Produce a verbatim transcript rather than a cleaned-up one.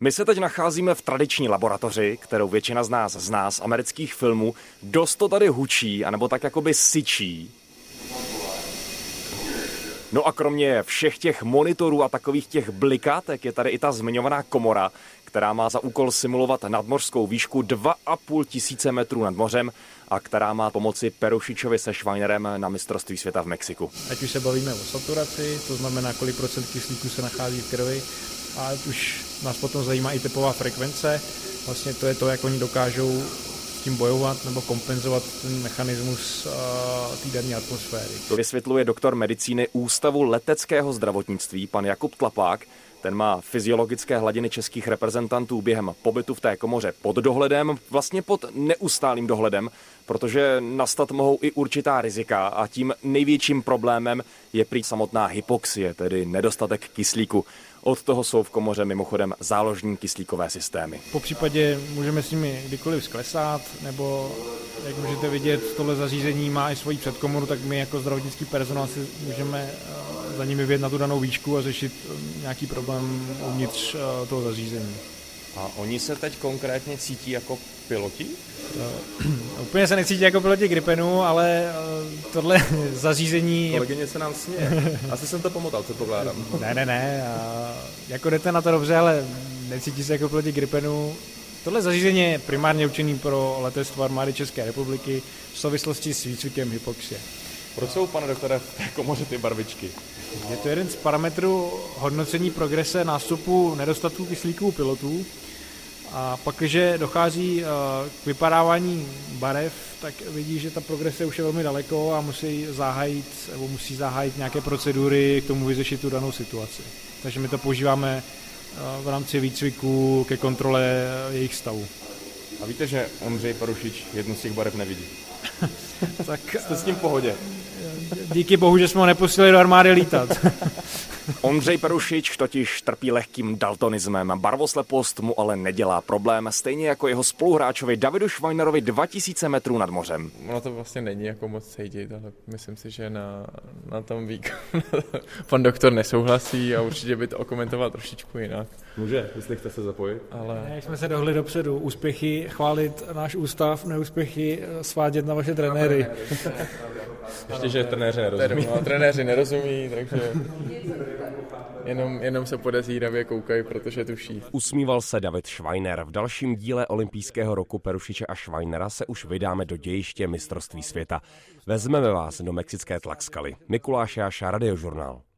My se teď nacházíme v tradiční laboratoři, kterou většina z nás zná z amerických filmů. Dost to tady hučí, anebo tak jakoby syčí. No a kromě všech těch monitorů a takových těch blikátek je tady i ta zmiňovaná komora, která má za úkol simulovat nadmořskou výšku dva a půl tisíce metrů nad mořem a která má pomoci Perušičovi se Schweinerem na mistrovství světa v Mexiku. Ať už se bavíme o saturaci, to znamená, kolik procent kyslíku se nachází v krvi, a ať už nás potom zajímá i tepová frekvence, vlastně to je to, jak oni dokážou s tím bojovat nebo kompenzovat ten mechanismus uh, té dané atmosféry. To vysvětluje doktor medicíny Ústavu leteckého zdravotnictví, pan Jakub Tlapák. Ten má fyziologické hladiny českých reprezentantů během pobytu v té komoře pod dohledem, vlastně pod neustálým dohledem, protože nastat mohou i určitá rizika a tím největším problémem je prý samotná hypoxie, tedy nedostatek kyslíku. Od toho jsou v komoře mimochodem záložní kyslíkové systémy. Po případě můžeme s nimi kdykoliv sklesat, nebo jak můžete vidět, tohle zařízení má i svoji předkomoru, tak my jako zdravotnický personál si můžeme za nimi vyjet na tu danou výšku a řešit nějaký problém uvnitř toho zařízení. A oni se teď konkrétně cítí jako piloti? Uh, úplně se necítí jako piloti Gripenu, ale uh, tohle zařízení... Kolegyně se nám směje. Asi jsem to pomotal, co pokládám. Ne, ne, ne. Uh, jako jdete na to dobře, ale necítí se jako piloti Gripenu. Tohle zařízení je primárně určený pro letectvo armády České republiky v souvislosti s výcvikem hypoxie. Proč jsou, pane doktore, v té komoře ty barvičky? Je to jeden z parametrů hodnocení progrese nástupu nedostatku kyslíku u pilotů. A pak, když dochází k vypadávání barev, tak vidí, že ta progrese už je velmi daleko a musí zahájit, nebo musí zahájit nějaké procedury k tomu vyřešit tu danou situaci. Takže my to používáme v rámci výcviku ke kontrole jejich stavu. A víte, že Ondřej Perušič jednu z těch barev nevidí? Tak jste s tím v pohodě. Díky bohu, že jsme ho nepustili do armády lítat. Ondřej Perušič totiž trpí lehkým daltonismem. Barvoslepost mu ale nedělá problém, stejně jako jeho spoluhráčovi Davidu Schweinerovi dva tisíce metrů nad mořem. Ono to vlastně není jako moc cítit, ale myslím si, že na, na tom výkonu pan doktor nesouhlasí a určitě by to okomentoval trošičku jinak. Může, jestli chce se zapojit. Ale... Jak jsme se dohli dopředu, úspěchy chválit náš ústav, neúspěchy svádět na vaše trenéry. Ještě, že trenéři nerozumí. No, trenéři nerozumí, takže jenom, jenom se podezíravě koukají, protože tuší. Usmíval se David Schweiner. V dalším díle olympijského roku Perušiče a Schweinera se už vydáme do dějiště mistrovství světa. Vezmeme vás do mexické Tlaxcaly. Mikuláš Jáša, Radiožurnál.